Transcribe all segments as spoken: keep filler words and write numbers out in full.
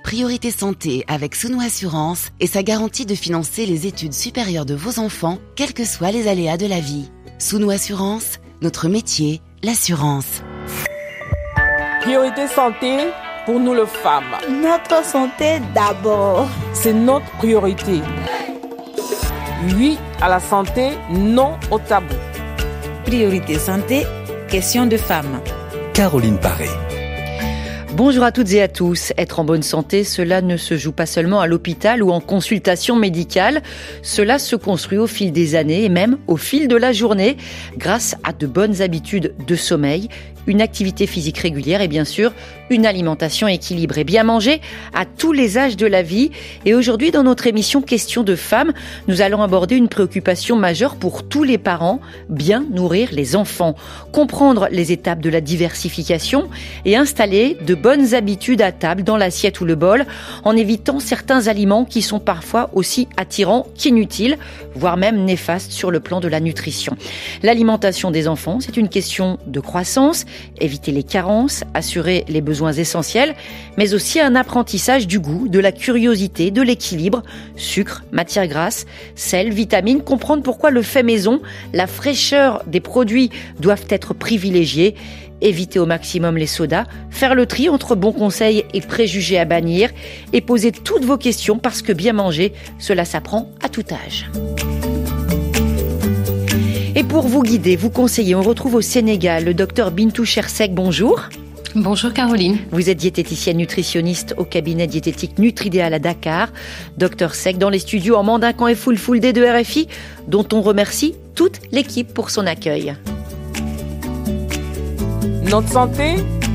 Priorité Santé avec Souno Assurance et sa garantie de financer les études supérieures de vos enfants, quels que soient les aléas de la vie. Souno Assurance, notre métier, l'assurance. Priorité Santé, pour nous les femmes. Notre santé d'abord. C'est notre priorité. Oui à la santé, non au tabou. Priorité Santé, question de femmes. Caroline Paré. Bonjour à toutes et à tous. Être en bonne santé, cela ne se joue pas seulement à l'hôpital ou en consultation médicale. Cela se construit au fil des années et même au fil de la journée grâce à de bonnes habitudes de sommeil, une activité physique régulière et bien sûr une alimentation équilibrée. Bien manger à tous les âges de la vie. Et aujourd'hui, dans notre émission Question de femmes, nous allons aborder une préoccupation majeure pour tous les parents, bien nourrir les enfants, comprendre les étapes de la diversification et installer de bonnes habitudes à table dans l'assiette ou le bol en évitant certains aliments qui sont parfois aussi attirants qu'inutiles, voire même néfastes sur le plan de la nutrition. L'alimentation des enfants, c'est une question de croissance, éviter les carences, assurer les besoins essentiels, mais aussi un apprentissage du goût, de la curiosité, de l'équilibre, sucre, matières grasses, sel, vitamines, comprendre pourquoi le fait maison, la fraîcheur des produits doivent être privilégiés, éviter au maximum les sodas, faire le tri entre bons conseils et préjugés à bannir et poser toutes vos questions parce que bien manger, cela s'apprend à tout âge. Et pour vous guider, vous conseiller, on retrouve au Sénégal le docteur Bintou Chersek. Bonjour. Bonjour Caroline. Vous êtes diététicienne nutritionniste au cabinet diététique Nutridéal à Dakar. Docteur Sek dans les studios en Mandincan et Full Full D de R F I, dont on remercie toute l'équipe pour son accueil. Notre santé,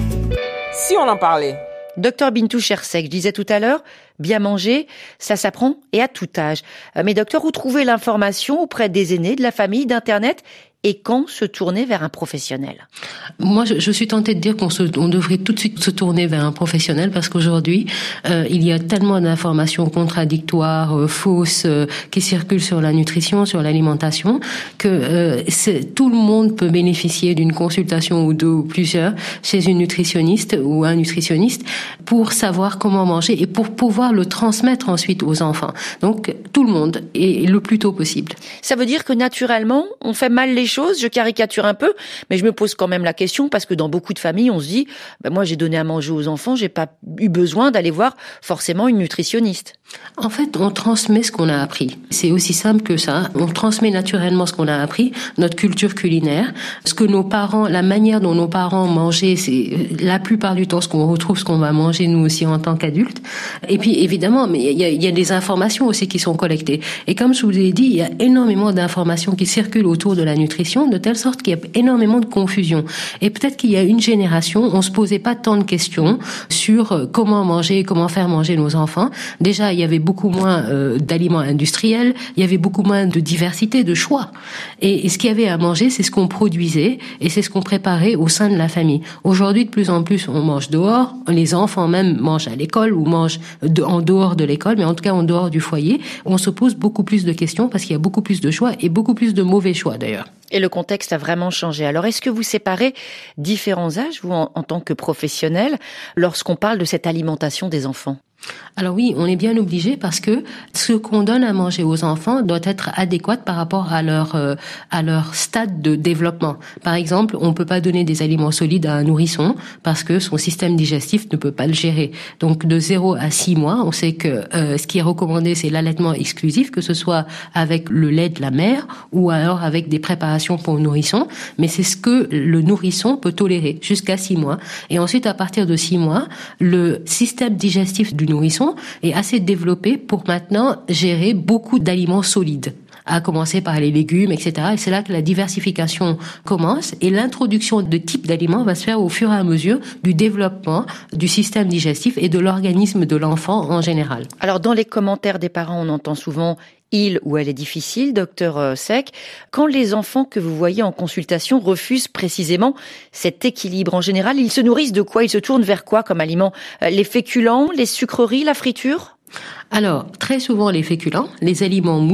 si on en parlait. Docteur Bintou Chersek, je disais tout à l'heure, bien manger, ça s'apprend et à tout âge. Mais docteur, où trouver l'information auprès des aînés, de la famille, d'Internet ? Et quand se tourner vers un professionnel? Moi, je, je suis tentée de dire qu'on se, on devrait tout de suite se tourner vers un professionnel parce qu'aujourd'hui, euh, il y a tellement d'informations contradictoires, euh, fausses, euh, qui circulent sur la nutrition, sur l'alimentation, que euh, c'est, tout le monde peut bénéficier d'une consultation ou deux ou plusieurs chez une nutritionniste ou un nutritionniste pour savoir comment manger et pour pouvoir le transmettre ensuite aux enfants. Donc, tout le monde, et le plus tôt possible. Ça veut dire que naturellement, on fait mal les choses. Je caricature un peu, mais je me pose quand même la question parce que dans beaucoup de familles, on se dit, ben moi j'ai donné à manger aux enfants, j'ai pas eu besoin d'aller voir forcément une nutritionniste. En fait, on transmet ce qu'on a appris. C'est aussi simple que ça. On transmet naturellement ce qu'on a appris, notre culture culinaire, ce que nos parents, la manière dont nos parents mangeaient, c'est la plupart du temps ce qu'on retrouve, ce qu'on va manger nous aussi en tant qu'adultes. Et puis évidemment, mais il y a, il y a des informations aussi qui sont collectées. Et comme je vous l'ai dit, il y a énormément d'informations qui circulent autour de la nutrition, de telle sorte qu'il y a énormément de confusion. Et peut-être qu'il y a une génération, on se posait pas tant de questions sur comment manger, comment faire manger nos enfants. Déjà, il y avait beaucoup moins euh, d'aliments industriels, il y avait beaucoup moins de diversité, de choix. Et, et ce qu'il y avait à manger, c'est ce qu'on produisait et c'est ce qu'on préparait au sein de la famille. Aujourd'hui, de plus en plus, on mange dehors, les enfants même mangent à l'école ou mangent de, en dehors de l'école, mais en tout cas en dehors du foyer. On se pose beaucoup plus de questions parce qu'il y a beaucoup plus de choix et beaucoup plus de mauvais choix d'ailleurs. Et le contexte a vraiment changé. Alors, est-ce que vous séparez différents âges, vous, en, en tant que professionnel, lorsqu'on parle de cette alimentation des enfants ? Alors oui, on est bien obligé parce que ce qu'on donne à manger aux enfants doit être adéquat par rapport à leur euh, à leur stade de développement. Par exemple, on peut pas donner des aliments solides à un nourrisson parce que son système digestif ne peut pas le gérer. Donc de zéro à six mois, on sait que euh, ce qui est recommandé, c'est l'allaitement exclusif, que ce soit avec le lait de la mère ou alors avec des préparations pour nourrissons. Mais c'est ce que le nourrisson peut tolérer jusqu'à six mois. Et ensuite, à partir de six mois, le système digestif du nourrisson est assez développé pour maintenant gérer beaucoup d'aliments solides, à commencer par les légumes, et cetera. Et c'est là que la diversification commence et l'introduction de types d'aliments va se faire au fur et à mesure du développement du système digestif et de l'organisme de l'enfant en général. Alors, dans les commentaires des parents, on entend souvent « il » ou « elle est difficile », docteur Sek. Quand les enfants que vous voyez en consultation refusent précisément cet équilibre, en général, ils se nourrissent de quoi? Ils se tournent vers quoi comme aliments? Les féculents, les sucreries, la friture? Alors, très souvent les féculents, les aliments mous,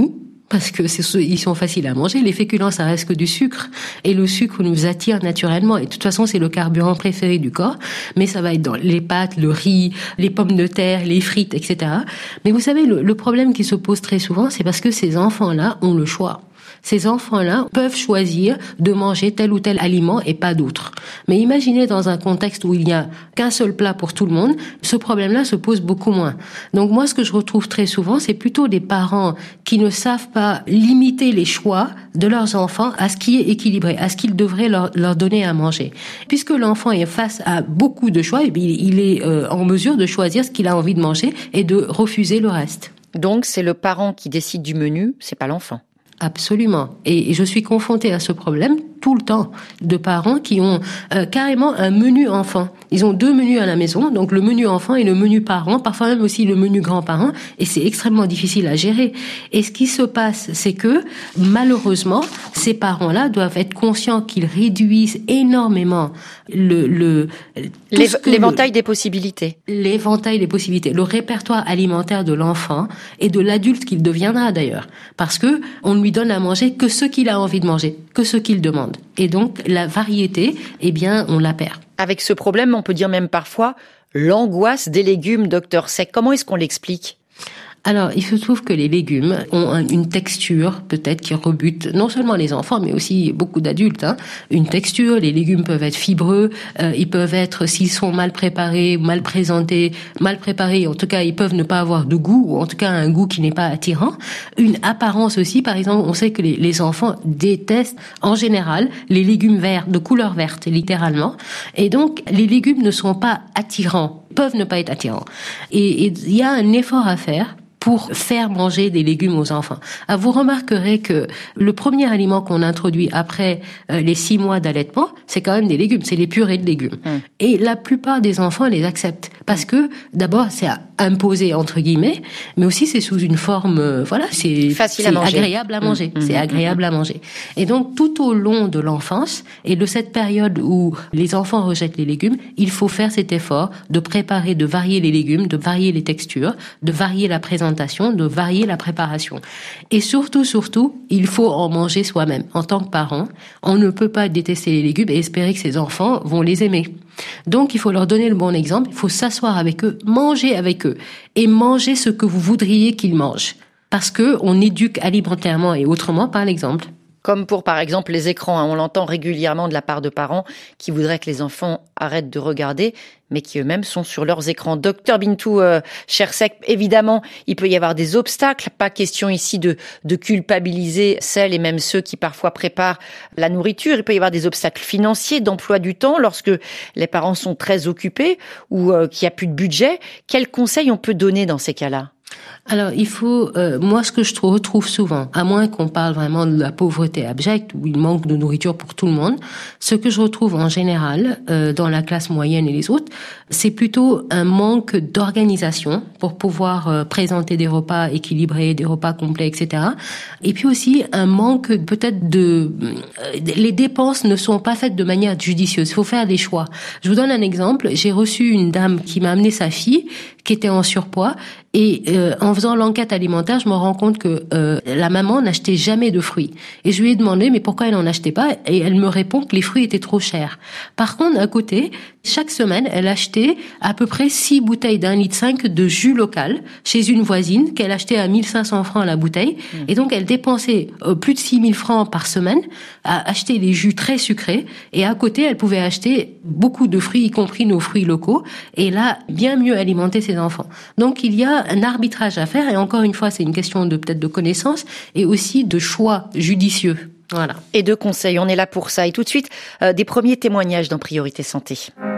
parce que c'est, ils sont faciles à manger. Les féculents, ça reste que du sucre. Et le sucre nous attire naturellement. Et de toute façon, c'est le carburant préféré du corps. Mais ça va être dans les pâtes, le riz, les pommes de terre, les frites, et cetera. Mais vous savez, le, le problème qui se pose très souvent, c'est parce que ces enfants-là ont le choix. Ces enfants-là peuvent choisir de manger tel ou tel aliment et pas d'autres. Mais imaginez dans un contexte où il n'y a qu'un seul plat pour tout le monde, ce problème-là se pose beaucoup moins. Donc moi, ce que je retrouve très souvent, c'est plutôt des parents qui ne savent pas limiter les choix de leurs enfants à ce qui est équilibré, à ce qu'ils devraient leur, leur donner à manger. Puisque l'enfant est face à beaucoup de choix, il est euh, en mesure de choisir ce qu'il a envie de manger et de refuser le reste. Donc c'est le parent qui décide du menu, c'est pas l'enfant. Absolument. Et je suis confrontée à ce problème tout le temps, de parents qui ont euh, carrément un menu enfant. Ils ont deux menus à la maison, donc le menu enfant et le menu parent, parfois même aussi le menu grand-parent, et c'est extrêmement difficile à gérer. Et ce qui se passe, c'est que malheureusement, ces parents-là doivent être conscients qu'ils réduisent énormément le, le L'év- l'éventail le, des possibilités. L'éventail des possibilités, le répertoire alimentaire de l'enfant et de l'adulte qu'il deviendra d'ailleurs, parce que on ne lui donne à manger que ce qu'il a envie de manger, que ce qu'il demande. Et donc, la variété, eh bien, on la perd. Avec ce problème, on peut dire même parfois l'angoisse des légumes, docteur Sec. Comment est-ce qu'on l'explique ? Alors, il se trouve que les légumes ont une texture, peut-être, qui rebute non seulement les enfants, mais aussi beaucoup d'adultes. Hein. Une texture, les légumes peuvent être fibreux, euh, ils peuvent être, s'ils sont mal préparés, mal présentés, mal préparés, en tout cas, ils peuvent ne pas avoir de goût, ou en tout cas un goût qui n'est pas attirant. Une apparence aussi, par exemple, on sait que les, les enfants détestent, en général, les légumes verts, de couleur verte, littéralement. Et donc, les légumes ne sont pas attirants, peuvent ne pas être attirants. Et il y a un effort à faire pour faire manger des légumes aux enfants. Ah, vous remarquerez que le premier aliment qu'on introduit après euh, les six mois d'allaitement, c'est quand même des légumes, c'est les purées de légumes. Mmh. Et la plupart des enfants les acceptent parce que d'abord c'est à imposer entre guillemets, mais aussi c'est sous une forme, euh, voilà, c'est facile c'est à manger. agréable à manger, mmh. c'est agréable mmh. à manger. Et donc tout au long de l'enfance et de cette période où les enfants rejettent les légumes, il faut faire cet effort de préparer, de varier les légumes, de varier les textures, de varier la présentation, de varier la préparation. Et surtout, surtout, il faut en manger soi-même. En tant que parent, on ne peut pas détester les légumes et espérer que ses enfants vont les aimer. Donc, il faut leur donner le bon exemple, il faut s'asseoir avec eux, manger avec eux et manger ce que vous voudriez qu'ils mangent. Parce que on éduque alimentairement et autrement par l'exemple. Comme pour, par exemple, les écrans. Hein. On l'entend régulièrement de la part de parents qui voudraient que les enfants arrêtent de regarder, mais qui eux-mêmes sont sur leurs écrans. Docteur Bintou euh, Chersek, évidemment, il peut y avoir des obstacles. Pas question ici de, de culpabiliser celles et même ceux qui parfois préparent la nourriture. Il peut y avoir des obstacles financiers, d'emploi du temps, lorsque les parents sont très occupés ou euh, qu'il n'y a plus de budget. Quels conseils on peut donner dans ces cas-là ? Alors, il faut, euh, moi, ce que je retrouve souvent, à moins qu'on parle vraiment de la pauvreté abjecte, où il manque de nourriture pour tout le monde, ce que je retrouve en général, euh, dans la classe moyenne et les autres, c'est plutôt un manque d'organisation pour pouvoir euh, présenter des repas équilibrés, des repas complets, et cetera. Et puis aussi, un manque peut-être de... Euh, les dépenses ne sont pas faites de manière judicieuse. Il faut faire des choix. Je vous donne un exemple. J'ai reçu une dame qui m'a amené sa fille, qui était en surpoids, et euh, en faisant l'enquête alimentaire, je me rends compte que euh, la maman n'achetait jamais de fruits. Et je lui ai demandé, mais pourquoi elle n'en achetait pas ? Et elle me répond que les fruits étaient trop chers. Par contre, à côté, chaque semaine, elle achetait à peu près six bouteilles d'un litre cinq de jus local chez une voisine qu'elle achetait à mille cinq cents francs la bouteille. Mmh. Et donc, elle dépensait euh, plus de six mille francs par semaine à acheter des jus très sucrés. Et à côté, elle pouvait acheter beaucoup de fruits, y compris nos fruits locaux. Et là, bien mieux alimenter ses enfants. Donc, il y a un arbitrage à faire. Et encore une fois, c'est une question de peut-être de connaissance et aussi de choix judicieux. Voilà. Et de conseils, on est là pour ça. Et tout de suite, euh, des premiers témoignages dans Priorité Santé.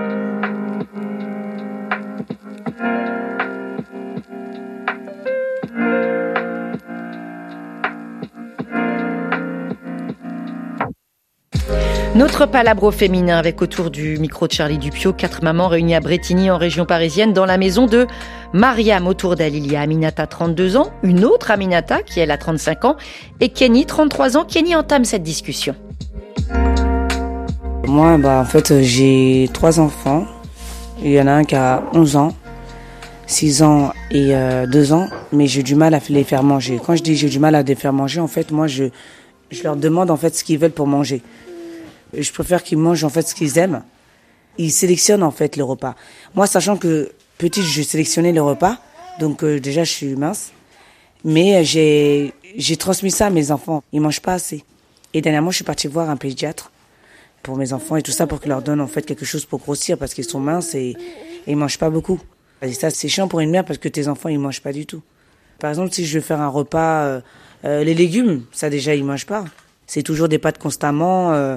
Notre palabre féminin avec autour du micro de Charlie Dupiot, quatre mamans réunies à Brétigny en région parisienne dans la maison de Mariam. Autour d'elle, il y a Aminata, trente-deux ans, une autre Aminata qui elle a trente-cinq ans et Kenny, trente-trois ans. Kenny entame cette discussion. Moi, bah, en fait, j'ai trois enfants. Il y en a un qui a onze ans. six ans et euh, deux ans, mais j'ai du mal à les faire manger. Quand je dis j'ai du mal à les faire manger, en fait, moi, je, je leur demande en fait ce qu'ils veulent pour manger. Je préfère qu'ils mangent en fait ce qu'ils aiment. Ils sélectionnent en fait le repas. Moi, sachant que petite, je sélectionnais le repas, donc euh, déjà, je suis mince. Mais j'ai, j'ai transmis ça à mes enfants. Ils mangent pas assez. Et dernièrement, je suis partie voir un pédiatre pour mes enfants et tout ça, pour qu'ils leur donnent en fait quelque chose pour grossir, parce qu'ils sont minces et, et ils mangent pas beaucoup. Et ça, c'est chiant pour une mère parce que tes enfants, ils mangent pas du tout. Par exemple, si je veux faire un repas, euh, euh, les légumes, ça déjà, ils mangent pas. C'est toujours des pâtes constamment. Euh,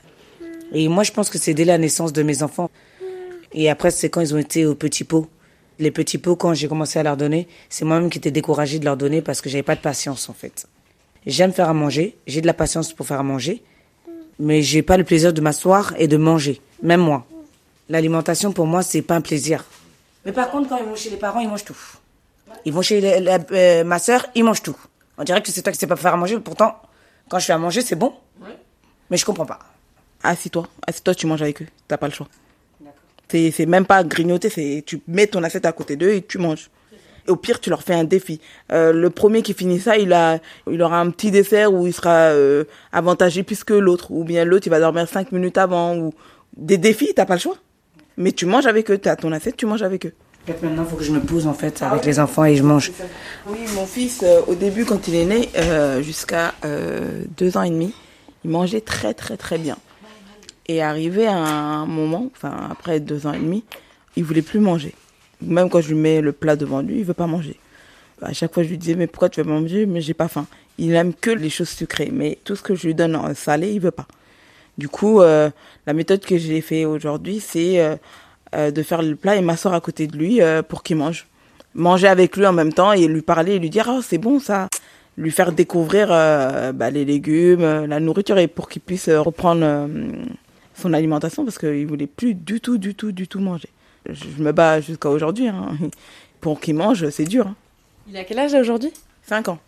et moi, je pense que c'est dès la naissance de mes enfants. Et après, c'est quand ils ont été aux petits pots. Les petits pots, quand j'ai commencé à leur donner, c'est moi-même qui étais découragée de leur donner parce que j'avais pas de patience, en fait. J'aime faire à manger, j'ai de la patience pour faire à manger, mais j'ai pas le plaisir de m'asseoir et de manger, même moi. L'alimentation, pour moi, c'est pas un plaisir. Mais par contre, quand ils vont chez les parents, ils mangent tout. Ils vont chez la, la, euh, ma sœur, ils mangent tout. On dirait que c'est toi qui sais pas faire à manger, pourtant, quand je fais à manger, c'est bon. Oui. Mais je comprends pas. Assis-toi, assis-toi, tu manges avec eux, t'as pas le choix. D'accord. C'est, c'est même pas grignoter, c'est tu mets ton assiette à côté d'eux et tu manges. Et au pire, tu leur fais un défi. Euh, le premier qui finit ça, il a, il aura un petit dessert où il sera euh, avantagé plus que l'autre. Ou bien l'autre, il va dormir cinq minutes avant. Ou des défis, t'as pas le choix. Mais tu manges avec eux, t'as ton assiette, tu manges avec eux. Maintenant, il faut que je me pose en fait avec ah, les enfants et je mange. Oui, mon fils, euh, au début, quand il est né, euh, jusqu'à euh, deux ans et demi, il mangeait très très très bien. Et arrivé à un moment, enfin après deux ans et demi, il voulait plus manger. Même quand je lui mets le plat devant lui, il veut pas manger. À chaque fois, je lui disais, mais pourquoi tu veux pas manger? Mais j'ai pas faim. Il aime que les choses sucrées. Mais tout ce que je lui donne en salé, il veut pas. Du coup, euh, la méthode que j'ai fait aujourd'hui, c'est euh, euh, de faire le plat et m'asseoir à côté de lui euh, pour qu'il mange. Manger avec lui en même temps et lui parler et lui dire, oh, c'est bon ça. Lui faire découvrir euh, bah, les légumes, euh, la nourriture et pour qu'il puisse euh, reprendre euh, son alimentation parce qu'il voulait plus du tout, du tout, du tout manger. Je me bats jusqu'à aujourd'hui. Hein. Pour qu'il mange, c'est dur. Hein. Il a quel âge aujourd'hui? Cinq ans.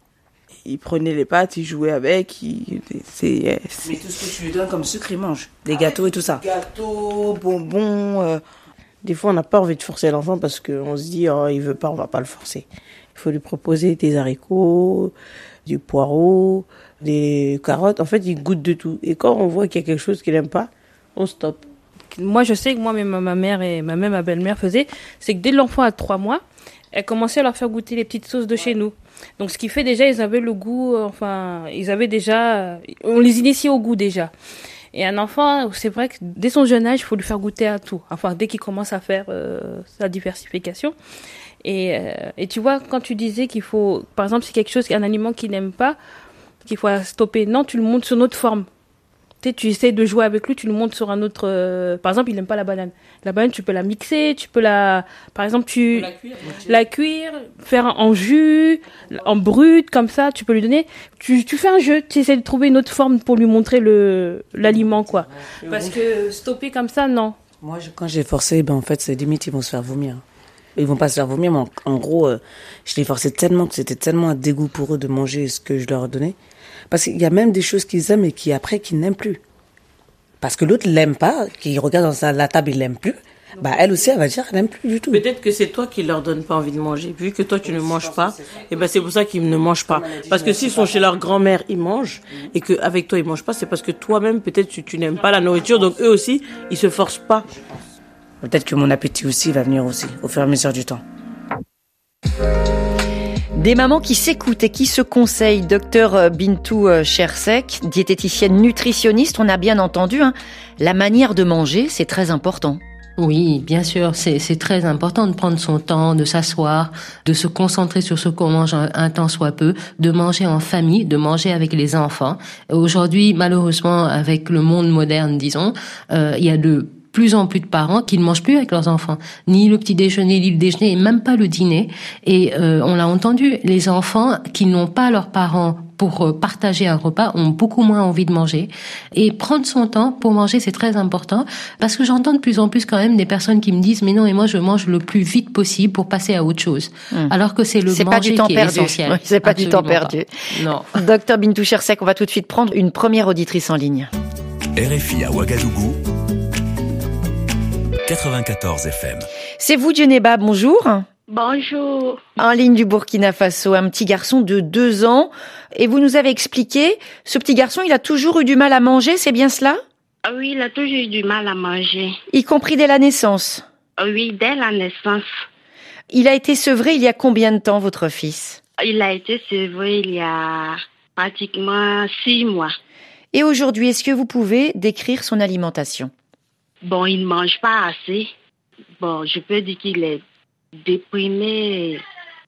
Il prenait les pâtes, il jouait avec. Il, c'est, c'est... Mais tout ce que tu lui donnes comme sucre, il mange. Des gâteaux et tout ça. Gâteaux, bonbons. Euh... Des fois, on n'a pas envie de forcer l'enfant parce qu'on se dit, oh, il veut pas, on va pas le forcer. Il faut lui proposer des haricots, du poireau, des carottes. En fait, il goûte de tout. Et quand on voit qu'il y a quelque chose qu'il n'aime pas, on stoppe. Moi, je sais que moi, même ma mère et ma même ma belle-mère faisaient, c'est que dès l'enfant a trois mois, elle commençait à leur faire goûter les petites sauces de chez nous. Donc, ce qui fait déjà, ils avaient le goût, enfin, ils avaient déjà, on les initiait au goût déjà. Et un enfant, c'est vrai que dès son jeune âge, il faut lui faire goûter à tout. Enfin, dès qu'il commence à faire euh, sa diversification. Et, euh, et tu vois, quand tu disais qu'il faut, par exemple, si quelque chose, un aliment qu'il n'aime pas, qu'il faut stopper, non, tu le montres sur une autre forme. Tu sais, tu essaies de jouer avec lui, tu le montres sur un autre... Euh, par exemple, il n'aime pas la banane. La banane, tu peux la mixer, tu peux la... Par exemple, tu... La cuire, la cuire, faire en jus, en brut, comme ça, tu peux lui donner... Tu, tu fais un jeu, tu essaies de trouver une autre forme pour lui montrer le, l'aliment, quoi. Parce que stopper comme ça, non. Moi, je, quand j'ai forcé, ben, en fait, c'est limite, ils vont se faire vomir. Ils vont pas se faire vomir, mais en, en gros, euh, je les forçais tellement que c'était tellement un dégoût pour eux de manger ce que je leur donnais. Parce qu'il y a même des choses qu'ils aiment et qui, après, qu'ils n'aiment plus. Parce que l'autre l'aime pas, qui regarde dans sa, la table, il l'aime plus. Bah, elle aussi, elle va dire, elle n'aime plus du tout. Peut-être que c'est toi qui leur donne pas envie de manger. Vu que toi, tu ne manges pas, et ben, c'est pour ça qu'ils ne mangent pas. Parce que s'ils sont chez leur grand-mère, ils mangent, et qu'avec toi, ils mangent pas, c'est parce que toi-même, peut-être, tu, tu n'aimes pas la nourriture, donc eux aussi, ils se forcent pas. Peut-être que mon appétit aussi va venir aussi, au fur et à mesure du temps. Des mamans qui s'écoutent et qui se conseillent. Docteur Bintou Chersek, diététicienne nutritionniste, on a bien entendu, hein, la manière de manger, c'est très important. Oui, bien sûr, c'est, c'est très important de prendre son temps, de s'asseoir, de se concentrer sur ce qu'on mange un, un temps soit peu, de manger en famille, de manger avec les enfants. Aujourd'hui, malheureusement, avec le monde moderne, disons, euh, il y a de plus en plus de parents qui ne mangent plus avec leurs enfants, ni le petit déjeuner, ni le déjeuner, et même pas le dîner. Et euh, on l'a entendu, les enfants qui n'ont pas leurs parents pour partager un repas ont beaucoup moins envie de manger. Et prendre son temps pour manger, c'est très important, parce que j'entends de plus en plus quand même des personnes qui me disent « mais non, et moi je mange le plus vite possible pour passer à autre chose hum. ». Alors que c'est le c'est manger qui est essentiel. Oui, c'est pas Absolument du temps perdu. Pas. Non. Docteur Bintou Chersek, on va tout de suite prendre une première auditrice en ligne. R F I à Ouagadougou. quatre-vingt-quatorze F M. C'est vous, Djeneba, bonjour. Bonjour. En ligne du Burkina Faso, un petit garçon de deux ans. Et vous nous avez expliqué, ce petit garçon, il a toujours eu du mal à manger, c'est bien cela ? Oui, il a toujours eu du mal à manger. Y compris dès la naissance ? Oui, dès la naissance. Il a été sevré il y a combien de temps, votre fils ? Il a été sevré il y a pratiquement six mois. Et aujourd'hui, est-ce que vous pouvez décrire son alimentation ? Bon, il ne mange pas assez. Bon, je peux dire qu'il est déprimé.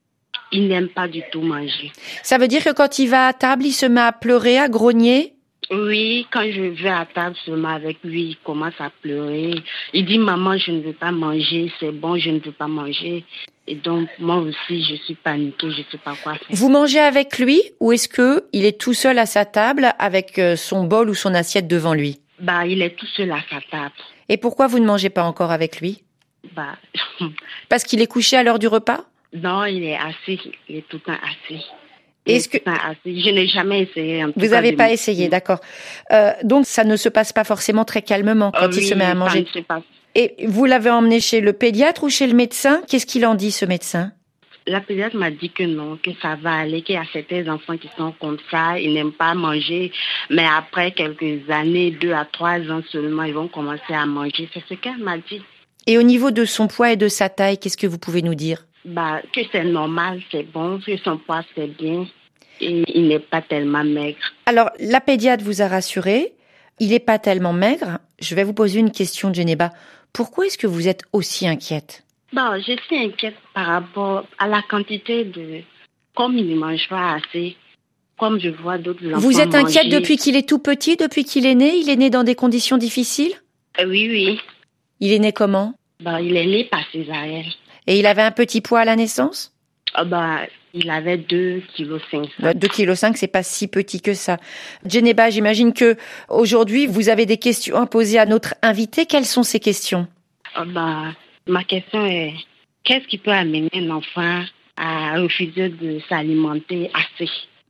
Il n'aime pas du tout manger. Ça veut dire que quand il va à table, il se met à pleurer, à grogner ? Oui, quand je vais à table seulement avec lui, il commence à pleurer. Il dit, maman, je ne veux pas manger, c'est bon, je ne veux pas manger. Et donc, moi aussi, je suis paniquée, je ne sais pas quoi faire. Vous mangez avec lui ou est-ce que il est tout seul à sa table avec son bol ou son assiette devant lui ? Bah, il est tout seul à sa table. Et pourquoi vous ne mangez pas encore avec lui ? Bah, parce qu'il est couché à l'heure du repas ? Non, il est assis, il est tout le temps assis. Est-ce que je n'ai jamais essayé. En tout vous n'avez pas essayé, d'accord. Euh, donc ça ne se passe pas forcément très calmement quand oh, il oui, se met à manger. Ça ne se passe. Et vous l'avez emmené chez le pédiatre ou chez le médecin ? Qu'est-ce qu'il en dit, ce médecin ? La pédiatre m'a dit que non, que ça va aller, qu'il y a certains enfants qui sont comme ça, ils n'aiment pas manger, mais après quelques années, deux à trois ans seulement, ils vont commencer à manger. C'est ce qu'elle m'a dit. Et au niveau de son poids et de sa taille, qu'est-ce que vous pouvez nous dire ? Bah, que c'est normal, c'est bon, que son poids c'est bien, et il n'est pas tellement maigre. Alors, la pédiatre vous a rassuré, il n'est pas tellement maigre. Je vais vous poser une question, Djeneba. Pourquoi est-ce que vous êtes aussi inquiète ? Bon, je suis inquiète par rapport à la quantité de... Comme il ne mange pas assez, comme je vois d'autres enfants Vous êtes inquiète manger. Depuis qu'il est tout petit, depuis qu'il est né ? Il est né dans des conditions difficiles ? euh, Oui, oui. Il est né comment ? Bon, il est né par césarienne. Et il avait un petit poids à la naissance ? Oh, bah, il avait deux virgule cinq kilos. Ouais, deux virgule cinq kilos, c'est pas si petit que ça. Djeneba, j'imagine que aujourd'hui vous avez des questions à poser à notre invité. Quelles sont ces questions ? Oh, bah, ma question est, qu'est-ce qui peut amener un enfant à refuser de s'alimenter assez ?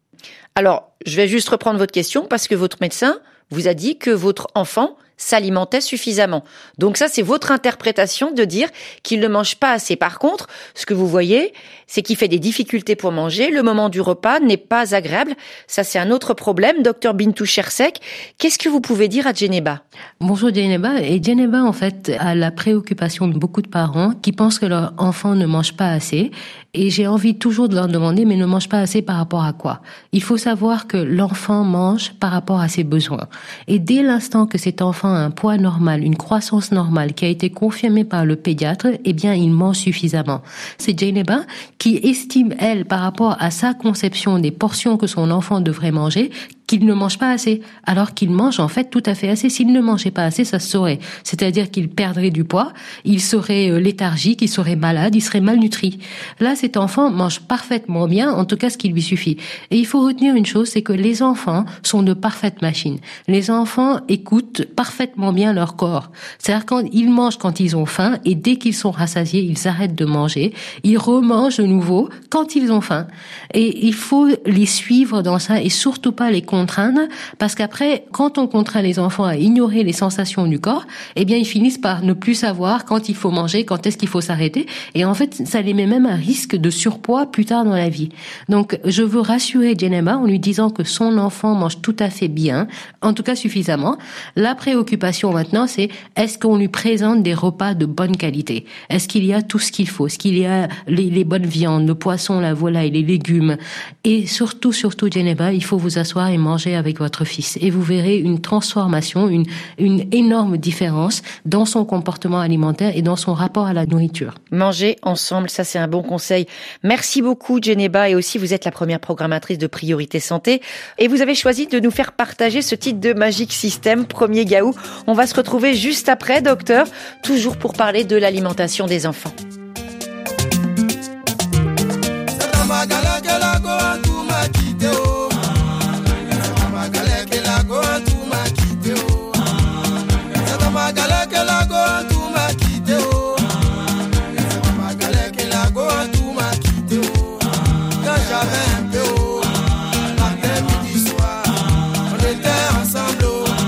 Alors, je vais juste reprendre votre question parce que votre médecin vous a dit que votre enfant s'alimentait suffisamment. Donc ça, c'est votre interprétation de dire qu'il ne mange pas assez. Par contre, ce que vous voyez, c'est qu'il fait des difficultés pour manger. Le moment du repas n'est pas agréable. Ça, c'est un autre problème. Docteur Bintou Chersek, qu'est-ce que vous pouvez dire à Djeneba ? Bonjour Djeneba. Et Djeneba, en fait, a la préoccupation de beaucoup de parents qui pensent que leur enfant ne mange pas assez. Et j'ai envie toujours de leur demander, mais ne mange pas assez par rapport à quoi ? Il faut savoir que l'enfant mange par rapport à ses besoins. Et dès l'instant que cet enfant a un poids normal, une croissance normale qui a été confirmée par le pédiatre, eh bien, il mange suffisamment. C'est Djeneba qui estime, elle, par rapport à sa conception des portions que son enfant devrait manger, qu'il ne mange pas assez, alors qu'il mange en fait tout à fait assez. S'il ne mangeait pas assez, ça se saurait. C'est-à-dire qu'il perdrait du poids, il serait léthargique, il serait malade, il serait malnutri. Là, cet enfant mange parfaitement bien, en tout cas ce qui lui suffit. Et il faut retenir une chose, c'est que les enfants sont de parfaites machines. Les enfants écoutent parfaitement bien leur corps. C'est-à-dire quand ils mangent quand ils ont faim, et dès qu'ils sont rassasiés, ils arrêtent de manger, ils remangent de nouveau quand ils ont faim. Et il faut les suivre dans ça et surtout pas les contraindre, parce qu'après, quand on contraint les enfants à ignorer les sensations du corps, eh bien, ils finissent par ne plus savoir quand il faut manger, quand est-ce qu'il faut s'arrêter. Et en fait, ça les met même à risque de surpoids plus tard dans la vie. Donc, je veux rassurer Djeneba en lui disant que son enfant mange tout à fait bien, en tout cas suffisamment. La préoccupation maintenant, c'est est-ce qu'on lui présente des repas de bonne qualité? Est-ce qu'il y a tout ce qu'il faut? Est-ce qu'il y a les, les bonnes viandes, le poisson, la volaille, les légumes? Et surtout, surtout, Djeneba, il faut vous asseoir et manger avec votre fils. Et vous verrez une transformation, une, une énorme différence dans son comportement alimentaire et dans son rapport à la nourriture. Manger ensemble, ça c'est un bon conseil. Merci beaucoup Djeneba, et aussi vous êtes la première programmatrice de Priorité Santé et vous avez choisi de nous faire partager ce titre de Magic System, Premier Gaou. On va se retrouver juste après, docteur, toujours pour parler de l'alimentation des enfants.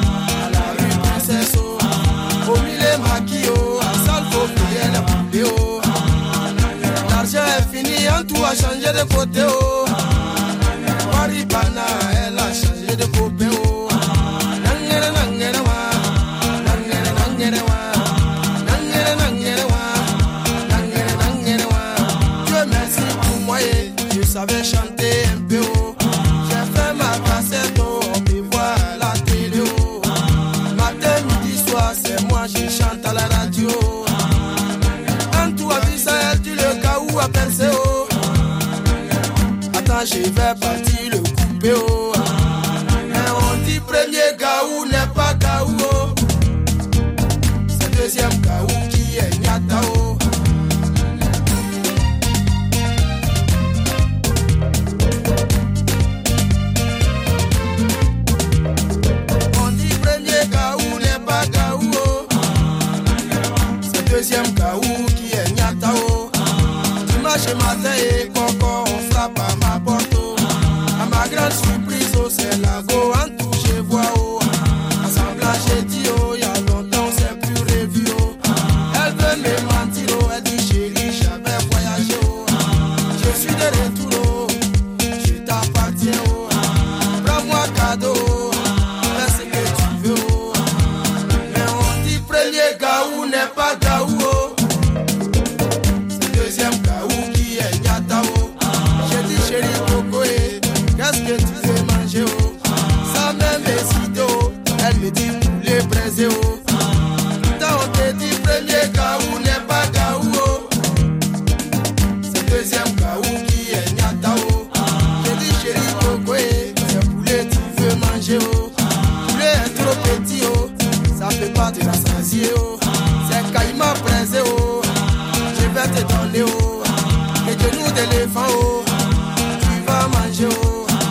Au milieu maquillot, ça le faut prier la poupée. Quand tout a changé de côté, oh. Maribana, elle a changé de copain, oh. Nangere, nangere, wa. Nangere, nangere, wa. Nangere, nangere, wa. Nangere, nangere, wa. Dieu merci pour moi, et je savais chanter un peu, oh. J'ai fait ma cassette, oh. On me voit à la télé, oh. Matin, midi, soir, c'est moi, je chante à la radio. Quand tout a vu ça, elle dit le cas où a percé, oh. Attends, je vais partir le couper, oh. Mais on dit premier gaou n'est pas gaou, oh. C'est deuxième gaou qui est nyata, oh. On dit premier gaou n'est pas gaou, oh. C'est deuxième gaou qui est nyata, oh. Dimanche matin et coco, on frappe à ma porte, oh. À ma grande surprise, oh, c'est la go en tout, je vois, oh. Assemblage, j'ai dit, oh, y'a longtemps, c'est plus revu, oh. Elle veut me mentir, oh, elle dit, chérie, j'avais voyagé, oh. Je suis de retour, oh. Je t'appartiens, oh. Prends-moi cadeau, oh. Fais ce que tu veux, oh. Mais on dit, premier gaou n'est pas gaou, oh. C'est deuxième gaou qui est nyata, oh. J'ai dit, chérie, coco, eh. Qu'est-ce que tu veux manger, oh? Sans même hésiter, oh. Elle me dit poulet braisé, oh. Pourtant on te dit premier gaou n'est pas gaou, oh. C'est deuxième gaou qui est nyata, oh. J'ai dit chérie coco, eh. C'est poulet tu veux manger, oh. Poulet est trop petit, oh. Ça peut pas te rassasier, oh. C'est caïman braisé, oh. Je vais te donner, oh. Les genoux d'éléphant, oh. Tu vas manger, oh.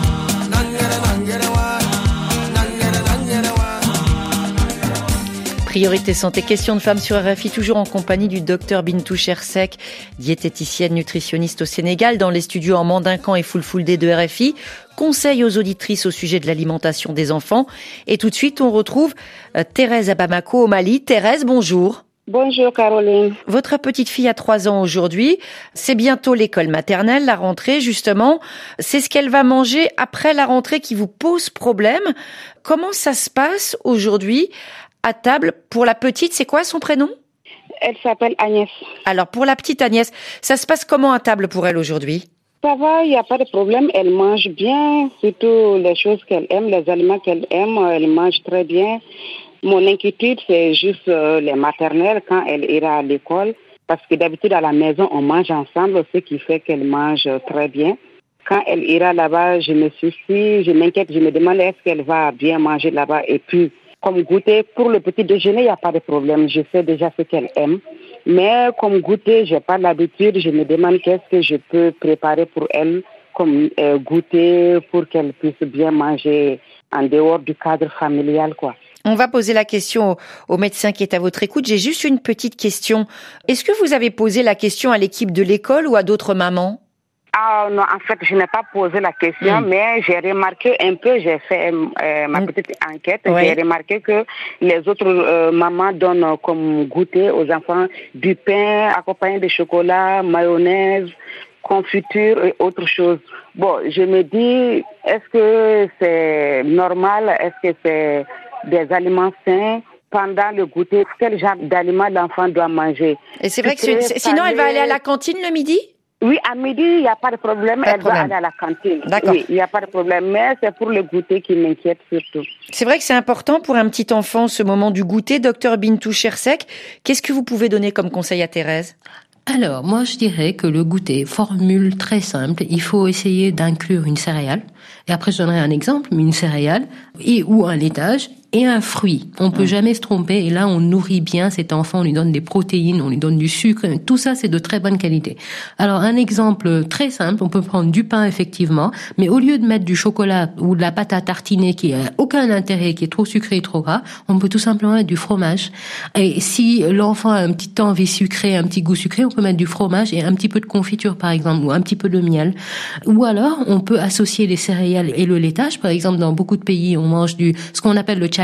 Priorité santé, question de femmes sur R F I, toujours en compagnie du docteur Bintou Chersek, diététicienne nutritionniste au Sénégal, dans les studios en Mandincan et Full Full Day de R F I. Conseil aux auditrices au sujet de l'alimentation des enfants. Et tout de suite, on retrouve euh, Thérèse à Bamako, au Mali. Thérèse, bonjour. Bonjour Caroline. Votre petite fille a trois ans aujourd'hui. C'est bientôt l'école maternelle, la rentrée justement. C'est ce qu'elle va manger après la rentrée qui vous pose problème. Comment ça se passe aujourd'hui à table pour la petite? C'est quoi son prénom? Elle s'appelle Agnès. Alors pour la petite Agnès, ça se passe comment à table pour elle aujourd'hui? Ça va, il n'y a pas de problème. Elle mange bien, surtout les choses qu'elle aime, les aliments qu'elle aime, elle mange très bien. Mon inquiétude, c'est juste euh, les maternelles quand elle ira à l'école. Parce que d'habitude, à la maison, on mange ensemble, ce qui fait qu'elle mange très bien. Quand elle ira là-bas, je me soucie, je m'inquiète, je me demande est-ce qu'elle va bien manger là-bas. Et puis, comme goûter, pour le petit déjeuner, il n'y a pas de problème. Je sais déjà ce qu'elle aime. Mais comme goûter, je n'ai pas l'habitude. Je me demande qu'est-ce que je peux préparer pour elle comme euh, goûter pour qu'elle puisse bien manger en dehors du cadre familial, quoi. On va poser la question au médecin qui est à votre écoute. J'ai juste une petite question. Est-ce que vous avez posé la question à l'équipe de l'école ou à d'autres mamans? Ah non, en fait, je n'ai pas posé la question, mmh. mais j'ai remarqué un peu, j'ai fait euh, ma petite enquête, oui. J'ai remarqué que les autres euh, mamans donnent comme goûter aux enfants du pain accompagné de chocolat, mayonnaise, confiture et autres choses. Bon, je me dis, est-ce que c'est normal? Est-ce que c'est des aliments sains? Pendant le goûter, quel genre d'aliments l'enfant doit manger? Et c'est vrai que c'est, sinon, elle va aller à la cantine le midi? Oui, à midi, il n'y a pas de problème. Pas elle problème. Va aller à la cantine. D'accord. Oui, il n'y a pas de problème. Mais c'est pour le goûter qui m'inquiète surtout. C'est vrai que c'est important pour un petit enfant, ce moment du goûter. Docteur Bintou Chersek, qu'est-ce que vous pouvez donner comme conseil à Thérèse? Alors, moi, je dirais que le goûter, formule très simple, il faut essayer d'inclure une céréale. Et après, je donnerai un exemple, une céréale et ou un laitage et un fruit. On peut mmh. jamais se tromper. Et là, on nourrit bien cet enfant, on lui donne des protéines, on lui donne du sucre. Tout ça, c'est de très bonne qualité. Alors, un exemple très simple, on peut prendre du pain, effectivement, mais au lieu de mettre du chocolat ou de la pâte à tartiner qui a aucun intérêt, qui est trop sucré et trop gras, on peut tout simplement mettre du fromage. Et si l'enfant a un petit envie sucré, un petit goût sucré, on peut mettre du fromage et un petit peu de confiture, par exemple, ou un petit peu de miel. Ou alors, on peut associer les céréales et le laitage. Par exemple, dans beaucoup de pays, on mange du, ce qu'on appelle le chai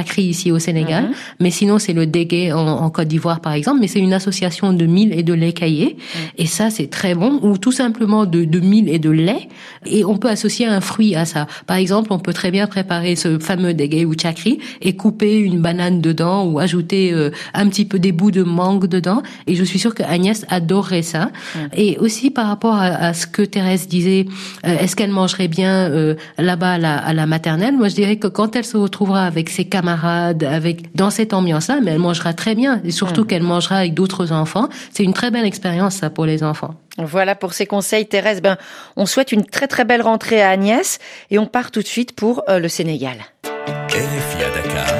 Chakri ici au Sénégal, Mmh. mais sinon c'est le Dégué en, en Côte d'Ivoire par exemple, mais c'est une association de mil et de lait caillé, mmh. et ça c'est très bon, ou tout simplement de, de mil et de lait, et on peut associer un fruit à ça. Par exemple, on peut très bien préparer ce fameux Dégué ou Chakri et couper une banane dedans ou ajouter euh, un petit peu des bouts de mangue dedans, et je suis sûre que Agnès adorerait ça. Mmh. Et aussi par rapport à, à ce que Thérèse disait, euh, est-ce qu'elle mangerait bien euh, là-bas à la, à la maternelle? Moi je dirais que quand elle se retrouvera avec ses camarades, avec dans cette ambiance-là, mais elle mangera très bien, et surtout mmh. qu'elle mangera avec d'autres enfants. C'est une très belle expérience ça pour les enfants. Voilà pour ces conseils, Thérèse. Ben, on souhaite une très très belle rentrée à Agnès et on part tout de suite pour euh, le Sénégal. R F I à Dakar,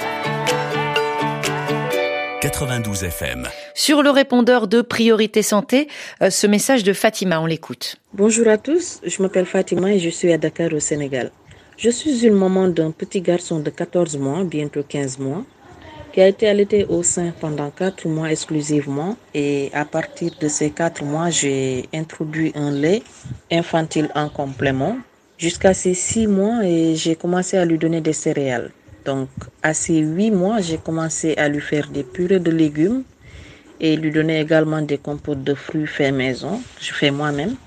quatre-vingt-douze F M. Sur le répondeur de Priorité Santé, euh, ce message de Fatima, on l'écoute. Bonjour à tous, je m'appelle Fatima et je suis à Dakar au Sénégal. Je suis une maman d'un petit garçon de quatorze mois, bientôt quinze mois, qui a été allaité au sein pendant quatre mois exclusivement, et à partir de ces quatre mois, j'ai introduit un lait infantile en complément jusqu'à ces six mois et j'ai commencé à lui donner des céréales. Donc à ces huit mois, j'ai commencé à lui faire des purées de légumes et lui donner également des compotes de fruits faits maison, je fais moi-même,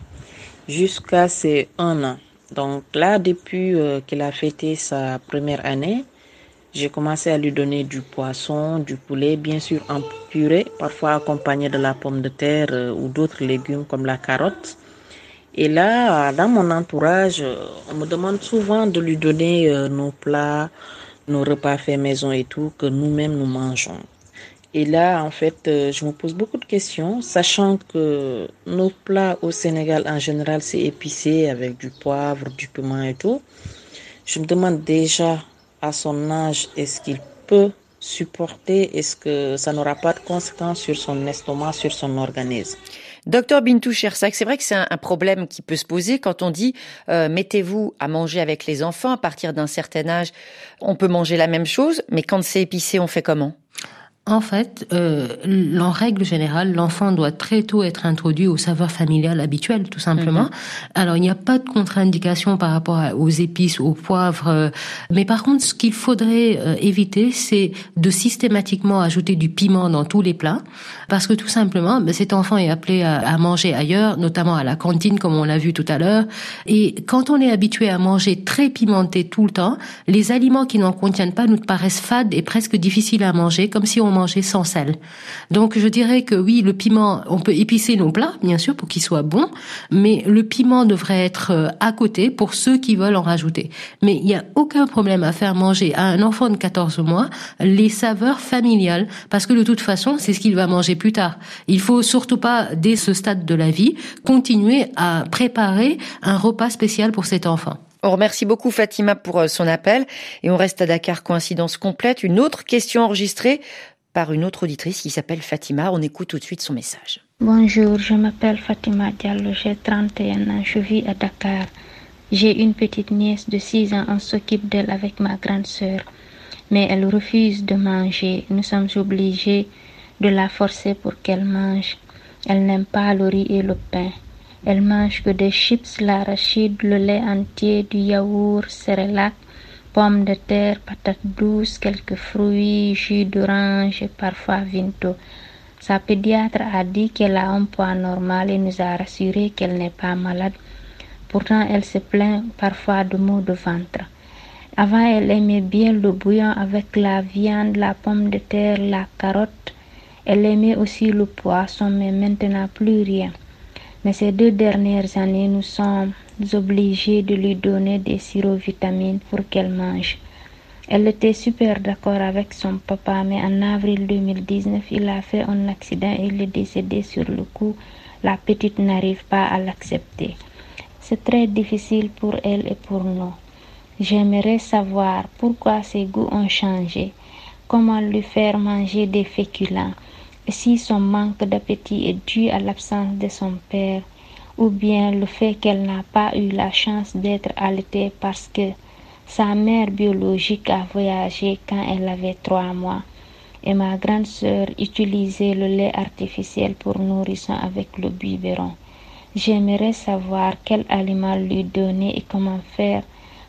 jusqu'à ses un an. Donc là, depuis euh, qu'il a fêté sa première année, j'ai commencé à lui donner du poisson, du poulet, bien sûr en purée, parfois accompagné de la pomme de terre euh, ou d'autres légumes comme la carotte. Et là, dans mon entourage, on me demande souvent de lui donner euh, nos plats, nos repas faits maison et tout, que nous-mêmes nous mangeons. Et là, en fait, euh, je me pose beaucoup de questions, sachant que nos plats au Sénégal, en général, c'est épicé avec du poivre, du piment et tout. Je me demande déjà, à son âge, est-ce qu'il peut supporter, est-ce que ça n'aura pas de conséquences sur son estomac, sur son organisme? Docteur Bintou Chersak, c'est vrai que c'est un, un problème qui peut se poser quand on dit euh, mettez-vous à manger avec les enfants à partir d'un certain âge. On peut manger la même chose, mais quand c'est épicé, on fait comment? En fait, euh, en règle générale, l'enfant doit très tôt être introduit aux saveurs familiales habituelles, tout simplement. Mm-hmm. Alors, il n'y a pas de contre-indication par rapport à, aux épices, aux poivres. Euh, mais par contre, ce qu'il faudrait euh, éviter, c'est de systématiquement ajouter du piment dans tous les plats. Parce que tout simplement, ben, cet enfant est appelé à, à manger ailleurs, notamment à la cantine, comme on l'a vu tout à l'heure. Et quand on est habitué à manger très pimenté tout le temps, les aliments qui n'en contiennent pas nous paraissent fades et presque difficiles à manger, comme si on manger sans sel. Donc je dirais que oui, le piment, on peut épicer nos plats, bien sûr, pour qu'ils soient bons, mais le piment devrait être à côté pour ceux qui veulent en rajouter. Mais il n'y a aucun problème à faire manger à un enfant de quatorze mois les saveurs familiales, parce que de toute façon, c'est ce qu'il va manger plus tard. Il faut surtout pas, dès ce stade de la vie, continuer à préparer un repas spécial pour cet enfant. On remercie beaucoup Fatima pour son appel et on reste à Dakar, coïncidence complète. Une autre question enregistrée par une autre auditrice qui s'appelle Fatima. On écoute tout de suite son message. Bonjour, je m'appelle Fatima Diallo, j'ai trente et un ans, je vis à Dakar. J'ai une petite nièce de six ans, on s'occupe d'elle avec ma grande sœur. Mais elle refuse de manger, nous sommes obligés de la forcer pour qu'elle mange. Elle n'aime pas le riz et le pain. Elle mange que des chips, l'arachide, le lait entier, du yaourt, céréales, pommes de terre, patates douces, quelques fruits, jus d'orange et parfois Vinto. Sa pédiatre a dit qu'elle a un poids normal et nous a rassuré qu'elle n'est pas malade. Pourtant, elle se plaint parfois de maux de ventre. Avant, elle aimait bien le bouillon avec la viande, la pomme de terre, la carotte. Elle aimait aussi le poisson, mais maintenant plus rien. Mais ces deux dernières années, nous sommes obligés de lui donner des sirops vitamines pour qu'elle mange. Elle était super d'accord avec son papa, mais en avril deux mille dix-neuf, il a fait un accident et il est décédé sur le coup. La petite n'arrive pas à l'accepter. C'est très difficile pour elle et pour nous. J'aimerais savoir pourquoi ses goûts ont changé, comment lui faire manger des féculents, et si son manque d'appétit est dû à l'absence de son père, ou bien le fait qu'elle n'a pas eu la chance d'être allaitée parce que sa mère biologique a voyagé quand elle avait trois mois, et ma grande sœur utilisait le lait artificiel pour nourrisson avec le biberon. J'aimerais savoir quel aliment lui donner et comment faire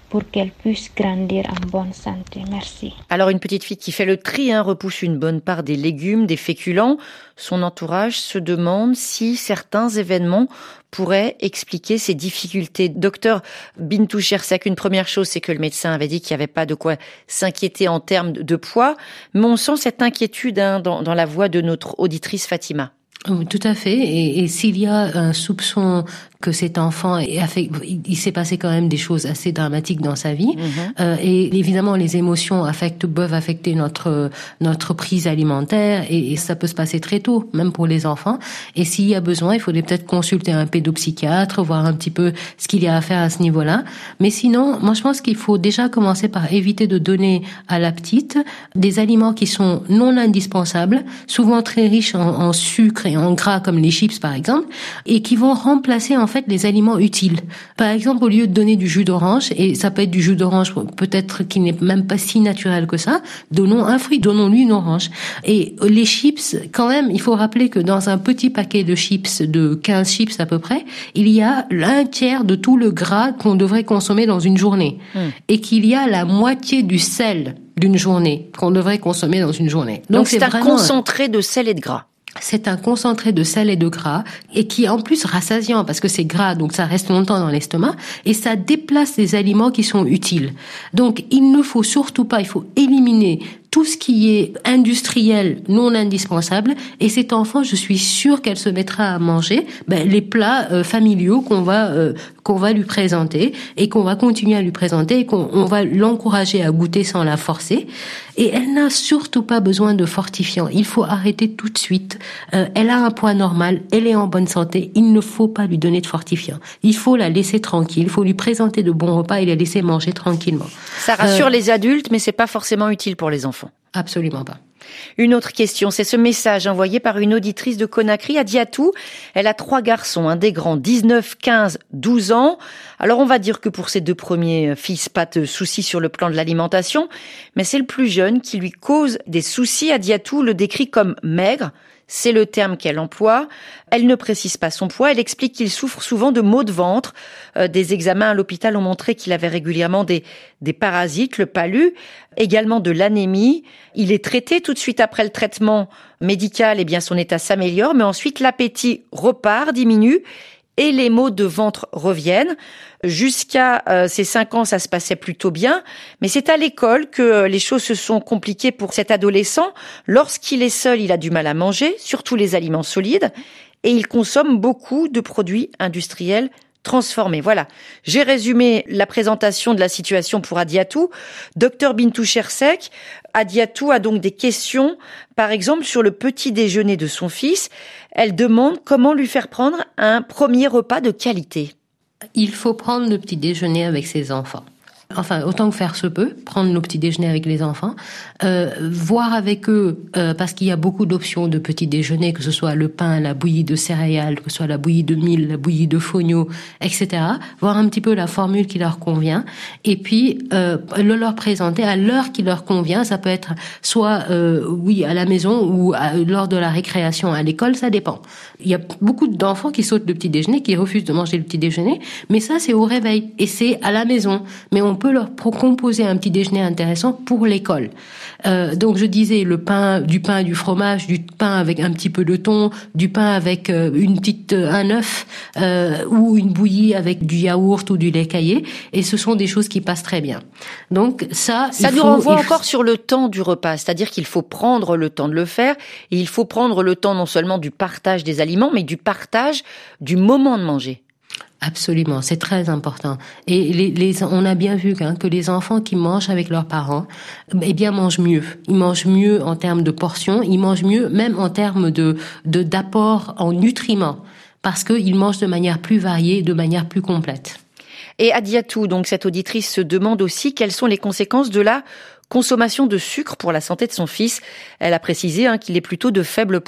pour qu'elle puisse grandir en bonne santé. Merci. Alors une petite fille qui fait le tri, hein, repousse une bonne part des légumes, des féculents. Son entourage se demande si certains événements pourraient expliquer ces difficultés. Docteur Bintou Chersek, une première chose, c'est que le médecin avait dit qu'il n'y avait pas de quoi s'inquiéter en termes de poids, mais on sent cette inquiétude hein, dans, dans la voix de notre auditrice Fatima. Tout à fait. Et, et s'il y a un soupçon que cet enfant a fait, il s'est passé quand même des choses assez dramatiques dans sa vie. Mmh. Euh, et évidemment, les émotions affectent, peuvent affecter notre notre prise alimentaire et, et ça peut se passer très tôt, même pour les enfants. Et s'il y a besoin, il faudrait peut-être consulter un pédopsychiatre, voir un petit peu ce qu'il y a à faire à ce niveau-là. Mais sinon, moi, je pense qu'il faut déjà commencer par éviter de donner à la petite des aliments qui sont non indispensables, souvent très riches en, en sucre et en gras, comme les chips par exemple, et qui vont remplacer en fait les aliments utiles. Par exemple, au lieu de donner du jus d'orange, et ça peut être du jus d'orange peut-être qui n'est même pas si naturel que ça, donnons un fruit, donnons-lui une orange. Et les chips, quand même, il faut rappeler que dans un petit paquet de chips, de quinze chips à peu près, il y a un tiers de tout le gras qu'on devrait consommer dans une journée. Mmh. Et qu'il y a la moitié du sel d'une journée qu'on devrait consommer dans une journée. Donc, Donc c'est, c'est un concentré de sel et de gras. C'est un concentré de sel et de gras et qui est en plus rassasiant parce que c'est gras, donc ça reste longtemps dans l'estomac et ça déplace les aliments qui sont utiles. Donc il ne faut surtout pas, il faut éliminer tout ce qui est industriel, non indispensable, et cet enfant, je suis sûre qu'elle se mettra à manger ben, les plats euh, familiaux qu'on va euh, qu'on va lui présenter et qu'on va continuer à lui présenter et qu'on on va l'encourager à goûter sans la forcer. Et elle n'a surtout pas besoin de fortifiants. Il faut arrêter tout de suite. Euh, elle a un poids normal, elle est en bonne santé. Il ne faut pas lui donner de fortifiants. Il faut la laisser tranquille. Il faut lui présenter de bons repas et la laisser manger tranquillement. Ça rassure euh, les adultes, mais c'est pas forcément utile pour les enfants. Absolument pas. Une autre question, c'est ce message envoyé par une auditrice de Conakry, Adiatou. Elle a trois garçons, un des grands, dix-neuf, quinze, douze ans. Alors on va dire que pour ses deux premiers fils, pas de soucis sur le plan de l'alimentation, mais c'est le plus jeune qui lui cause des soucis. Adiatou le décrit comme maigre. C'est le terme qu'elle emploie. Elle ne précise pas son poids. Elle explique qu'il souffre souvent de maux de ventre. Euh, des examens à l'hôpital ont montré qu'il avait régulièrement des, des parasites, le palu, également de l'anémie. Il est traité tout de suite après le traitement médical. Eh bien, son état s'améliore, mais ensuite l'appétit repart, diminue. Et les maux de ventre reviennent. Jusqu'à euh, ses cinq ans, ça se passait plutôt bien. Mais c'est à l'école que euh, les choses se sont compliquées pour cet adolescent. Lorsqu'il est seul, il a du mal à manger, surtout les aliments solides. Et il consomme beaucoup de produits industriels transformés. Voilà, j'ai résumé la présentation de la situation pour Adiatou. Docteur Bintou Chersek, Adiatou a donc des questions, par exemple sur le petit déjeuner de son fils. Elle demande comment lui faire prendre un premier repas de qualité. Il faut prendre le petit déjeuner avec ses enfants. Enfin, autant que faire se peut, prendre nos petits déjeuners avec les enfants, euh, voir avec eux, euh, parce qu'il y a beaucoup d'options de petits déjeuners, que ce soit le pain, la bouillie de céréales, que ce soit la bouillie de mil, la bouillie de fonio, et cetera. Voir un petit peu la formule qui leur convient, et puis euh, le leur présenter à l'heure qui leur convient. Ça peut être soit, euh, oui, à la maison ou à, lors de la récréation à l'école, ça dépend. Il y a beaucoup d'enfants qui sautent le petit déjeuner, qui refusent de manger le petit déjeuner, mais ça, c'est au réveil, et c'est à la maison. Mais on peut leur composer un petit déjeuner intéressant pour l'école. Euh, donc je disais le pain, du pain, du fromage, du pain avec un petit peu de thon, du pain avec euh, une petite euh, un œuf euh, ou une bouillie avec du yaourt ou du lait caillé. Et ce sont des choses qui passent très bien. Donc ça, ça il nous faut, renvoie il... encore sur le temps du repas, c'est-à-dire qu'il faut prendre le temps de le faire et il faut prendre le temps non seulement du partage des aliments, mais du partage du moment de manger. Absolument, c'est très important. Et les, les, on a bien vu hein, que les enfants qui mangent avec leurs parents, eh bien mangent mieux. Ils mangent mieux en termes de portions, ils mangent mieux même en termes de, de d'apport en nutriments, parce qu'ils mangent de manière plus variée, de manière plus complète. Et Adiatou, donc cette auditrice, se demande aussi quelles sont les conséquences de la consommation de sucre pour la santé de son fils. Elle a précisé hein, qu'il est plutôt de faible poids.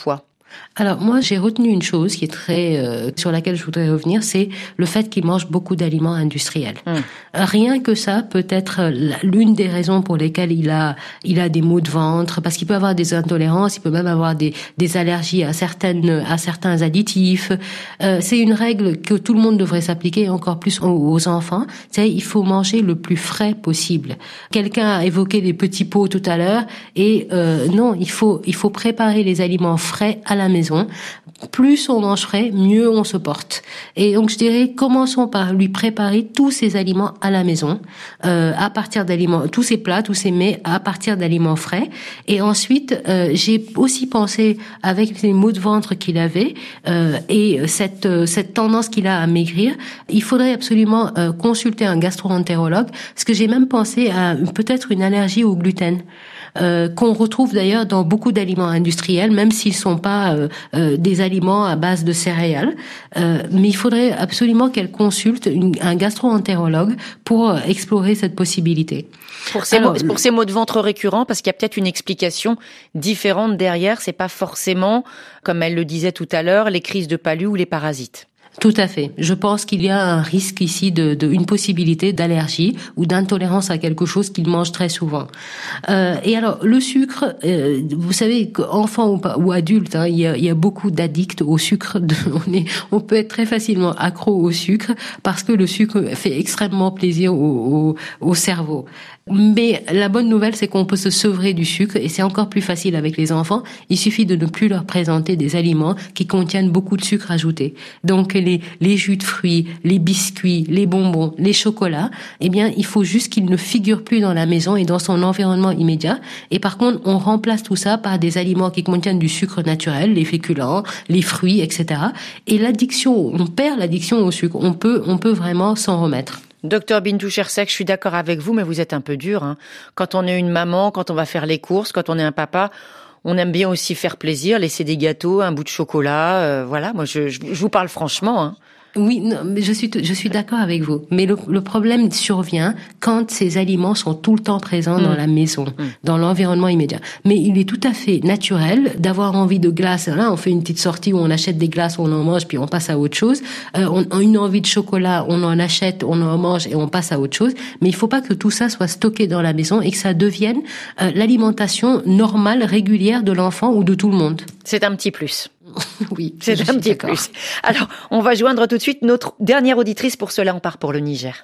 Alors moi j'ai retenu une chose qui est très euh, sur laquelle je voudrais revenir, c'est le fait qu'il mange beaucoup d'aliments industriels. Mmh. Rien que ça peut être l'une des raisons pour lesquelles il a il a des maux de ventre, parce qu'il peut avoir des intolérances, il peut même avoir des des allergies à certaines à certains additifs. Euh, c'est une règle que tout le monde devrait s'appliquer, encore plus aux, aux enfants. C'est il faut manger le plus frais possible. Quelqu'un a évoqué les petits pots tout à l'heure et euh, non, il faut il faut préparer les aliments frais à la maison. Plus on mange frais, mieux on se porte. Et donc je dirais, commençons par lui préparer tous ces aliments à la maison, euh, à partir d'aliments, tous ces plats, tous ces mets à partir d'aliments frais. Et ensuite, euh, j'ai aussi pensé avec les maux de ventre qu'il avait euh, et cette euh, cette tendance qu'il a à maigrir, il faudrait absolument euh, consulter un gastro-entérologue, parce que j'ai même pensé à peut-être une allergie au gluten. Euh, qu'on retrouve d'ailleurs dans beaucoup d'aliments industriels, même s'ils sont pas euh, euh, des aliments à base de céréales. Euh, mais il faudrait absolument qu'elle consulte une, un gastro-entérologue pour euh, explorer cette possibilité. Pour ces, Alors, mots, pour ces maux de ventre récurrents, parce qu'il y a peut-être une explication différente derrière, c'est pas forcément, comme elle le disait tout à l'heure, les crises de palu ou les parasites. Tout à fait. Je pense qu'il y a un risque ici de, de une possibilité d'allergie ou d'intolérance à quelque chose qu'il mange très souvent. Euh, et alors le sucre, euh, vous savez, enfant ou, ou adulte, hein, il y a, il y a beaucoup d'addicts au sucre. De, on est, on peut être très facilement accro au sucre parce que le sucre fait extrêmement plaisir au, au, au cerveau. Mais la bonne nouvelle, c'est qu'on peut se sevrer du sucre et c'est encore plus facile avec les enfants. Il suffit de ne plus leur présenter des aliments qui contiennent beaucoup de sucre ajouté. Donc les, les jus de fruits, les biscuits, les bonbons, les chocolats, eh bien, il faut juste qu'ils ne figurent plus dans la maison et dans son environnement immédiat. Et par contre, on remplace tout ça par des aliments qui contiennent du sucre naturel, les féculents, les fruits, et cetera. Et l'addiction, on perd l'addiction au sucre. On peut, on peut vraiment s'en remettre. Docteur Bintou Chersek, je suis d'accord avec vous, mais vous êtes un peu dur. Hein. Quand on est une maman, quand on va faire les courses, quand on est un papa, on aime bien aussi faire plaisir, laisser des gâteaux, un bout de chocolat. Euh, voilà, moi je, je, je vous parle franchement. Hein. Oui, non, mais je suis je suis d'accord avec vous. Mais le, le problème survient quand ces aliments sont tout le temps présents mmh. dans la maison, mmh. dans l'environnement immédiat. Mais il est tout à fait naturel d'avoir envie de glace. Là, on fait une petite sortie où on achète des glaces, on en mange, puis on passe à autre chose. Euh, on a une envie de chocolat, on en achète, on en mange et on passe à autre chose. Mais il faut pas que tout ça soit stocké dans la maison et que ça devienne euh, l'alimentation normale, régulière de l'enfant ou de tout le monde. C'est un petit plus. Oui, c'est un petit d'accord. plus. Alors, on va joindre tout de suite notre dernière auditrice. Pour cela, on part pour le Niger.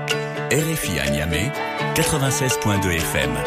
R F I à Niamey, quatre-vingt-seize virgule deux F M.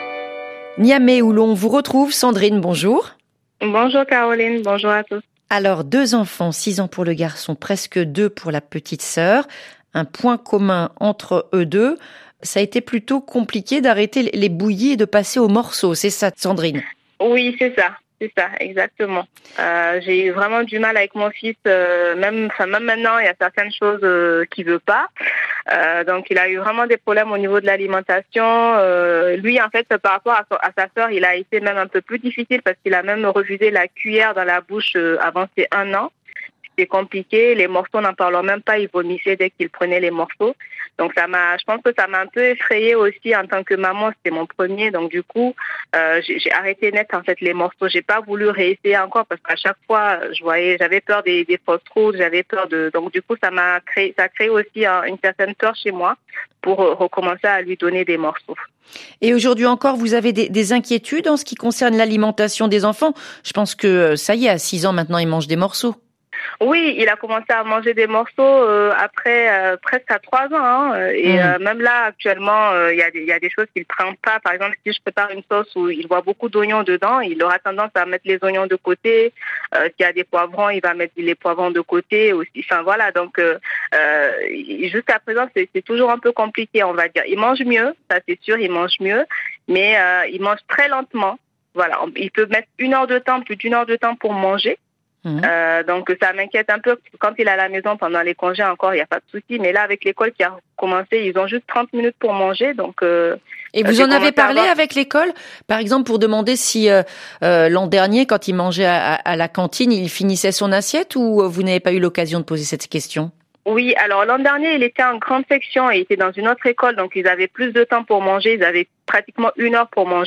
Niamey, où l'on vous retrouve. Sandrine, bonjour. Bonjour Caroline, bonjour à tous. Alors, deux enfants, six ans pour le garçon, presque deux pour la petite sœur. Un point commun entre eux deux, ça a été plutôt compliqué d'arrêter les bouillies et de passer aux morceaux. C'est ça, Sandrine? Oui, c'est ça. C'est ça, exactement. Euh, j'ai eu vraiment du mal avec mon fils, euh, même, enfin même maintenant, il y a certaines choses euh, qu'il veut pas. Euh, donc, il a eu vraiment des problèmes au niveau de l'alimentation. Euh, lui, en fait, par rapport à, à sa sœur, il a été même un peu plus difficile parce qu'il a même refusé la cuillère dans la bouche euh, avant ses un an. C'était compliqué. Les morceaux, n'en parlons même pas. Il vomissait dès qu'il prenait les morceaux. Donc ça m'a, je pense que ça m'a un peu effrayée aussi en tant que maman. C'était mon premier, donc du coup, euh, j'ai, j'ai arrêté net en fait les morceaux. J'ai pas voulu réessayer encore parce qu'à chaque fois, je voyais, j'avais peur des, des fausses routes, j'avais peur de. Donc du coup, ça m'a créé, ça a créé aussi hein, une certaine peur chez moi pour recommencer à lui donner des morceaux. Et aujourd'hui encore, vous avez des, des inquiétudes en ce qui concerne l'alimentation des enfants. Je pense que ça y est, à six ans maintenant, ils mangent des morceaux. Oui, il a commencé à manger des morceaux euh, après euh, presque à trois ans. Hein, et mmh. euh, même là, actuellement, il euh, y, y a des choses qu'il ne prend pas. Par exemple, si je prépare une sauce où il voit beaucoup d'oignons dedans, il aura tendance à mettre les oignons de côté. Euh, s'il y a des poivrons, il va mettre les poivrons de côté aussi. Enfin voilà, donc euh, euh, jusqu'à présent, c'est, c'est toujours un peu compliqué, on va dire. Il mange mieux, ça c'est sûr, il mange mieux, mais euh, il mange très lentement. Voilà, il peut mettre une heure de temps, plus d'une heure de temps pour manger. Mmh. Euh, donc ça m'inquiète un peu. Quand il est à la maison pendant les congés encore, il n'y a pas de souci. Mais là, avec l'école qui a commencé, ils ont juste trente minutes pour manger. Donc euh, et vous en avez parlé avoir... avec l'école, par exemple, pour demander si euh, euh, l'an dernier, quand il mangeait à, à la cantine, il finissait son assiette, ou vous n'avez pas eu l'occasion de poser cette question? Oui, alors l'an dernier, il était en grande section et il était dans une autre école, donc ils avaient plus de temps pour manger. Ils avaient pratiquement une heure pour manger.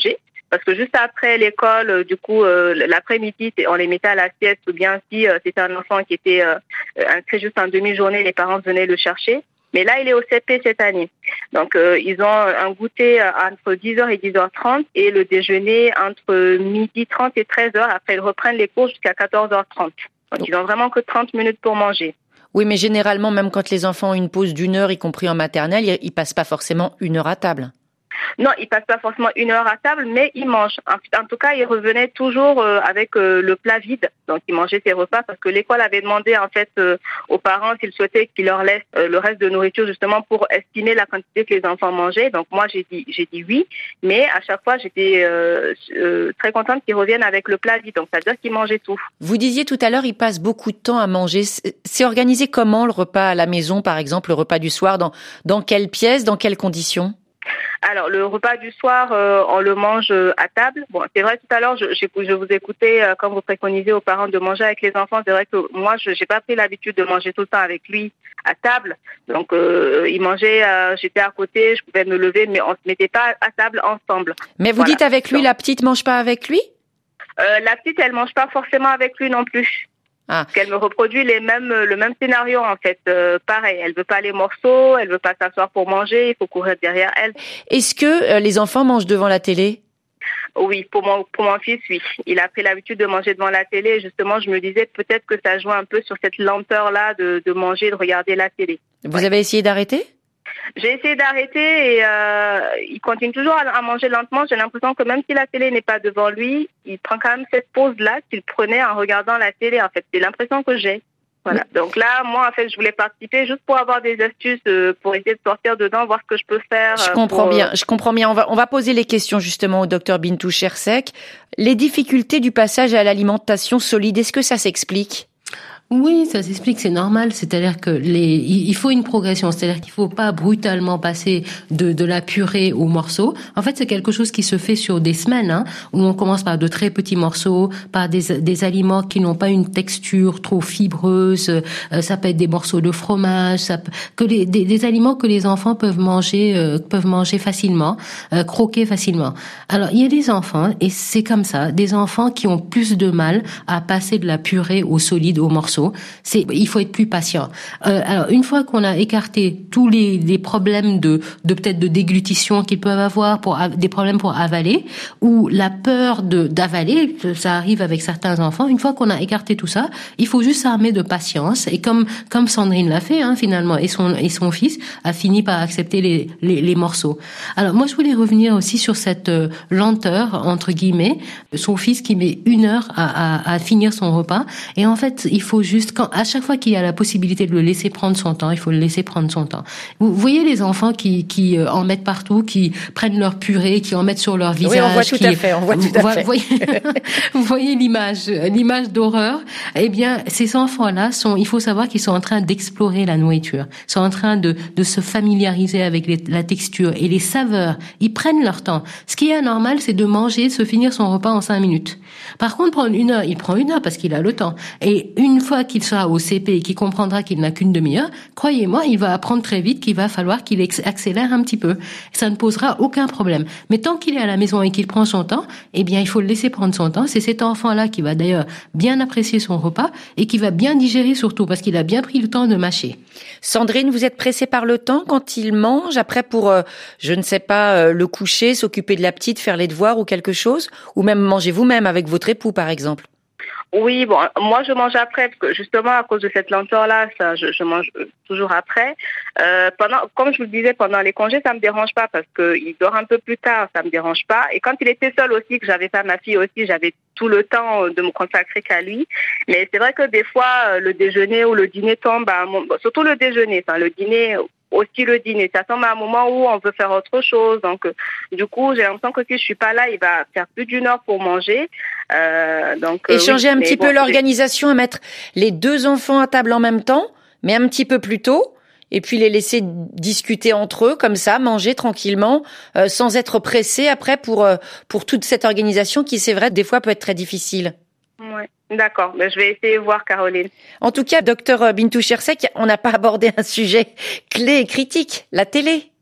Parce que juste après l'école, euh, du coup, euh, l'après-midi, on les mettait à la sieste, ou bien si euh, c'était un enfant qui était euh, inscrit juste en demi-journée, les parents venaient le chercher. Mais là, il est au C P cette année. Donc, euh, ils ont un goûter entre dix heures et dix heures trente et le déjeuner entre midi trente et treize heures. Après, ils reprennent les cours jusqu'à quatorze heures trente. Donc, ils n'ont vraiment que trente minutes pour manger. Oui, mais généralement, même quand les enfants ont une pause d'une heure, y compris en maternelle, ils, ils passent pas forcément une heure à table. Non, ils passent pas forcément une heure à table, mais ils mangent. En, en tout cas, ils revenaient toujours euh, avec euh, le plat vide. Donc, ils mangeaient ses repas parce que l'école avait demandé en fait euh, aux parents s'ils souhaitaient qu'ils leur laissent euh, le reste de nourriture justement pour estimer la quantité que les enfants mangeaient. Donc, moi, j'ai dit, j'ai dit oui, mais à chaque fois, j'étais euh, euh, très contente qu'ils reviennent avec le plat vide. Donc, c'est-à-dire qu'ils mangeaient tout. Vous disiez tout à l'heure, ils passent beaucoup de temps à manger. C'est organisé comment le repas à la maison, par exemple, le repas du soir, dans dans quelle pièce, dans quelles conditions? Alors, le repas du soir, euh, on le mange à table. Bon, c'est vrai, tout à l'heure, je, je vous écoutais euh, quand vous préconisez aux parents de manger avec les enfants. C'est vrai que moi, je n'ai pas pris l'habitude de manger tout le temps avec lui à table. Donc, euh, il mangeait, euh, j'étais à côté, je pouvais me lever, mais on ne se mettait pas à table ensemble. Mais vous voilà. dites avec lui, Donc, la petite mange pas avec lui? euh, La petite, elle mange pas forcément avec lui non plus. Ah. Parce qu'elle me reproduit les mêmes, le même scénario en fait. Euh, pareil, elle veut pas les morceaux, elle veut pas s'asseoir pour manger, il faut courir derrière elle. Est-ce que euh, les enfants mangent devant la télé? Oui, pour mon pour mon fils, oui. Il a pris l'habitude de manger devant la télé. Et justement, je me disais peut-être que ça joue un peu sur cette lenteur là de de manger, de regarder la télé. Vous ouais. avez essayé d'arrêter? J'ai essayé d'arrêter et euh, il continue toujours à, à manger lentement. J'ai l'impression que même si la télé n'est pas devant lui, il prend quand même cette pause-là qu'il prenait en regardant la télé. En fait, c'est l'impression que j'ai. Voilà. Donc là, moi, en fait, je voulais participer juste pour avoir des astuces, euh, pour essayer de sortir dedans, voir ce que je peux faire. Je comprends pour... bien. Je comprends bien. On va on va poser les questions justement au docteur Bintou Chersek. Les difficultés du passage à l'alimentation solide, est-ce que ça s'explique? Oui, ça s'explique, c'est normal. C'est-à-dire que les, il faut une progression. C'est-à-dire qu'il faut pas brutalement passer de, de la purée aux morceaux. En fait, c'est quelque chose qui se fait sur des semaines, hein, où on commence par de très petits morceaux, par des, des aliments qui n'ont pas une texture trop fibreuse. Euh, ça peut être des morceaux de fromage, ça peut, que les, des, des aliments que les enfants peuvent manger, euh, peuvent manger facilement, euh, croquer facilement. Alors, il y a des enfants, et c'est comme ça, des enfants qui ont plus de mal à passer de la purée au solide, aux morceaux. C'est, il faut être plus patient. Euh, alors, une fois qu'on a écarté tous les, les problèmes de, de peut-être de déglutition qu'ils peuvent avoir, pour des problèmes pour avaler, ou la peur de d'avaler, ça arrive avec certains enfants. Une fois qu'on a écarté tout ça, il faut juste s'armer de patience. Et comme comme Sandrine l'a fait, hein, finalement, et son et son fils a fini par accepter les les, les morceaux. Alors, moi, je voulais revenir aussi sur cette euh, lenteur entre guillemets. Son fils qui met une heure à, à, à finir son repas. Et en fait, il faut juste quand à chaque fois qu'il y a la possibilité de le laisser prendre son temps, il faut le laisser prendre son temps. Vous voyez les enfants qui qui euh, en mettent partout, qui prennent leur purée, qui en mettent sur leur visage. Oui, on voit tout qui, à fait. On voit tout à vous, fait. Voyez, vous voyez l'image, l'image d'horreur. Eh bien, ces enfants-là sont. Il faut savoir qu'ils sont en train d'explorer la nourriture. Ils sont en train de de se familiariser avec les, la texture et les saveurs. Ils prennent leur temps. Ce qui est anormal, c'est de manger, de se finir son repas en cinq minutes. Par contre, prendre une heure, il prend une heure parce qu'il a le temps. Et une fois qu'il sera au C P et qu'il comprendra qu'il n'a qu'une demi-heure, croyez-moi, il va apprendre très vite qu'il va falloir qu'il accélère un petit peu. Ça ne posera aucun problème. Mais tant qu'il est à la maison et qu'il prend son temps, eh bien, il faut le laisser prendre son temps. C'est cet enfant-là qui va d'ailleurs bien apprécier son repas et qui va bien digérer surtout parce qu'il a bien pris le temps de mâcher. Sandrine, vous êtes pressée par le temps quand il mange, après pour, euh, je ne sais pas, euh, le coucher, s'occuper de la petite, faire les devoirs ou quelque chose, ou même manger vous-même avec votre époux, par exemple? Oui, bon, moi je mange après parce que justement à cause de cette lenteur-là, ça, je, je mange toujours après. Euh, pendant, comme je vous le disais, pendant les congés, ça me dérange pas parce que il dort un peu plus tard, ça me dérange pas. Et quand il était seul aussi, que j'avais pas ma fille aussi, j'avais tout le temps de me consacrer qu'à lui. Mais c'est vrai que des fois, le déjeuner ou le dîner tombe à un moment, surtout le déjeuner, enfin le dîner. Aussi le dîner, ça tombe à un moment où on veut faire autre chose. Donc, euh, du coup, j'ai l'impression que si je suis pas là, il va faire plus d'une heure pour manger. Euh, donc, et euh, changer oui, un petit bon, peu l'organisation, à mettre les deux enfants à table en même temps, mais un petit peu plus tôt, et puis les laisser discuter entre eux, comme ça, manger tranquillement, euh, sans être pressés après pour euh, pour toute cette organisation qui, c'est vrai, des fois peut être très difficile. Ouais. D'accord, mais je vais essayer de voir, Caroline. En tout cas, docteur Bintou Chersek, on n'a pas abordé un sujet clé et critique, la télé.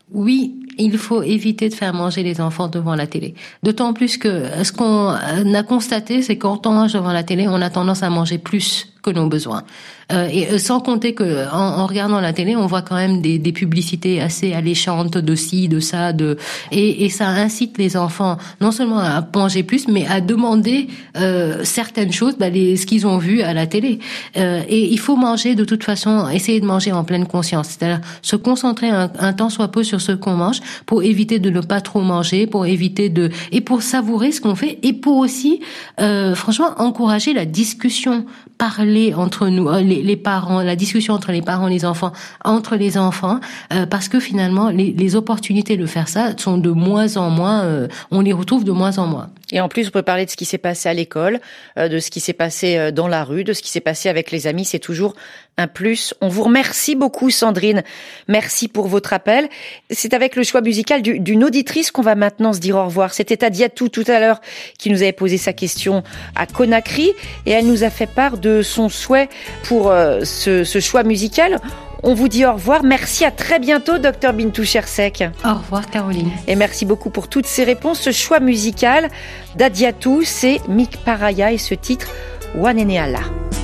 Oui, il faut éviter de faire manger les enfants devant la télé. D'autant plus que ce qu'on a constaté, c'est que quand on mange devant la télé, on a tendance à manger plus que nos besoins. Euh, et sans compter que en, en regardant la télé, on voit quand même des, des publicités assez alléchantes de ci, de ça, de et, et ça incite les enfants non seulement à manger plus, mais à demander euh, certaines choses, bah, les, ce qu'ils ont vu à la télé. Euh, et il faut manger de toute façon, essayer de manger en pleine conscience, c'est-à-dire se concentrer un, un temps soit peu sur ce qu'on mange, pour éviter de ne pas trop manger, pour éviter de et pour savourer ce qu'on fait, et pour aussi, euh, franchement, encourager la discussion, parler entre nous, les, les parents, la discussion entre les parents, les enfants, entre les enfants, euh, parce que finalement, les, les opportunités de faire ça sont de moins en moins, euh, on les retrouve de moins en moins. Et en plus, on peut parler de ce qui s'est passé à l'école, euh, de ce qui s'est passé dans la rue, de ce qui s'est passé avec les amis. C'est toujours un plus. On vous remercie beaucoup, Sandrine. Merci pour votre appel. C'est avec le choix musical du, d'une auditrice qu'on va maintenant se dire au revoir. C'était Adiatou tout à l'heure qui nous avait posé sa question à Conakry et elle nous a fait part de son souhait pour euh, ce, ce choix musical. On vous dit au revoir. Merci, à très bientôt, docteur Bintou Chersek. Au revoir, Caroline. Et merci beaucoup pour toutes ces réponses. Ce choix musical d'Adiatou, c'est Mick Paraya et ce titre, Wanene Allah.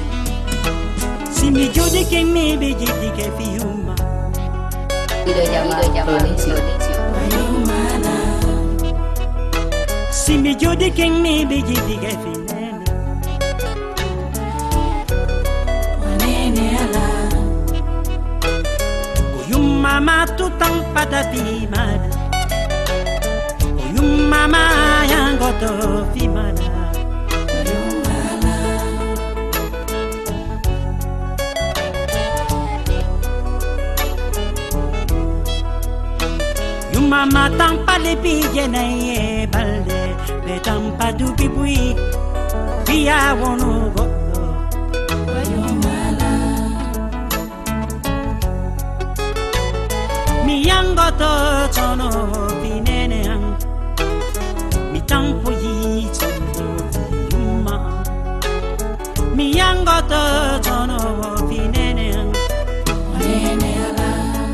Mama tutang padapimada Oyum mama yang goto fimada Oyum mama tang palepi jenaye balde Le tang padu bibui Via wono goto Miyangoto tono binene ang mitampo yi tono yuma Miyangoto tono binene ang wanene ala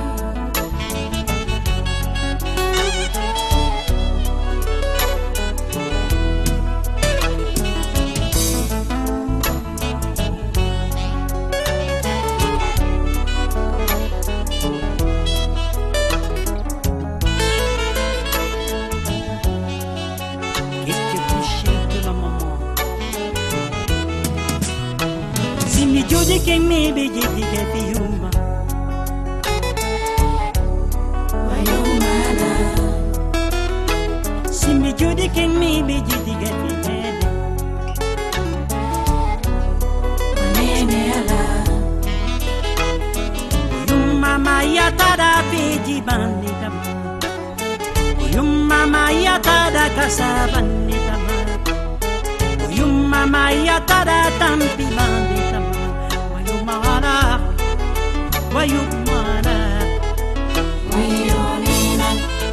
Jodi ke me be jedi ke fiuma Wayuma na Simbe jodi ke me be jedi ke fiuma Wanene ala Oyuma maya tada peji bandita Oyuma maya tada kasabandita Oyuma maya tada tampi bandita Wayumana, wayumana, wayonina.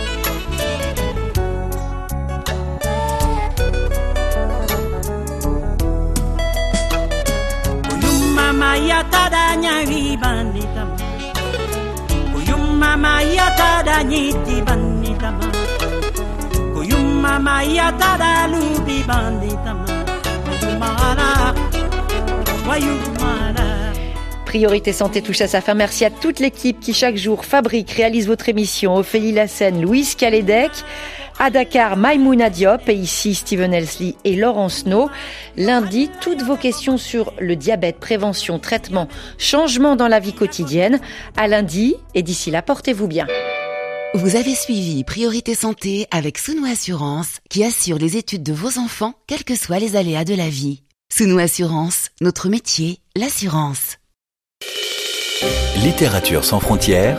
Wayumama yatada nyari bandita, wayumama yatada nyiti bandita, wayumama yatada lubi bandita, wayumana, wayumana. Priorité Santé touche à sa fin. Merci à toute l'équipe qui chaque jour fabrique, réalise votre émission. Ophélie Lassène, Louise Calédec, à Dakar, Maïmouna Diop et ici Steven Elsley et Laurence Snow. Lundi, toutes vos questions sur le diabète, prévention, traitement, changement dans la vie quotidienne. À lundi et d'ici là, portez-vous bien. Vous avez suivi Priorité Santé avec Sounou Assurance qui assure les études de vos enfants, quels que soient les aléas de la vie. Sounou Assurance, notre métier, l'assurance. Littérature sans frontières,